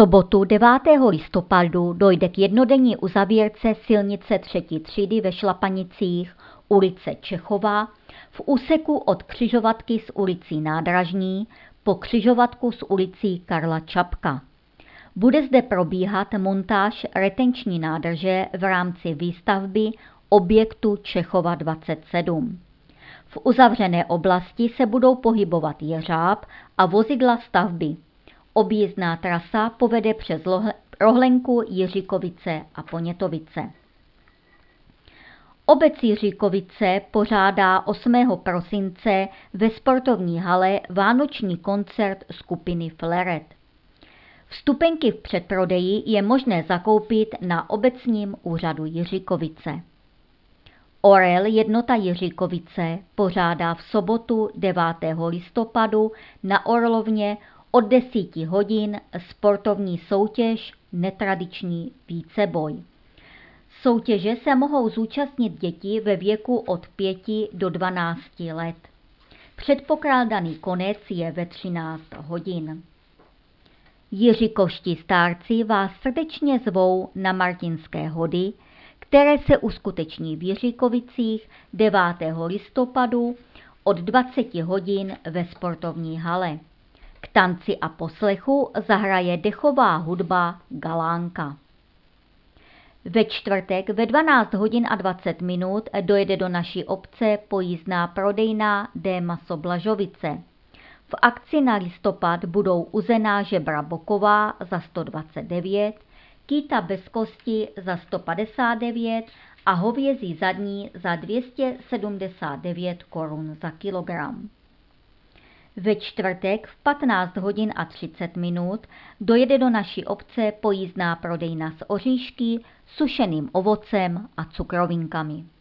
sobotu 9. listopadu dojde k jednodenní uzavírce silnice 3. třídy ve Šlapanicích ulice Čechova v úseku od křižovatky s ulicí Nádražní po křižovatku s ulicí Karla Čapka. Bude zde probíhat montáž retenční nádrže v rámci výstavby objektu Čechova 27. V uzavřené oblasti se budou pohybovat jeřáb a vozidla stavby. Objízdná trasa povede přes Rohlenku, Jiříkovice a Ponětovice. Obec Jiříkovice pořádá 8. prosince ve sportovní hale vánoční koncert skupiny Fleret. Vstupenky v předprodeji je možné zakoupit na obecním úřadu Jiříkovice. Orel Jednota Jiříkovice pořádá v sobotu 9. listopadu na Orlovně od 10 hodin sportovní soutěž Netradiční víceboj. Soutěže se mohou zúčastnit děti ve věku od 5 do 12 let. Předpokládaný konec je ve 13 hodin. Jiříkovští stárci vás srdečně zvou na Martinské hody, které se uskuteční v Jiříkovicích 9. listopadu od 20 hodin ve sportovní hale. K tanci a poslechu zahraje dechová hudba Galánka. Ve čtvrtek ve 12 hodin a 20 minut dojede do naší obce pojízdná prodejna Démaso Blažovice. V akci na listopad budou uzená žebra boková za 129, kýta bez kosti za 159 a hovězí zadní za 279 korun za kilogram. Ve čtvrtek v 15 hodin a 30 minut dojede do naší obce pojízdná prodejna s oříšky, sušeným ovocem a cukrovinkami.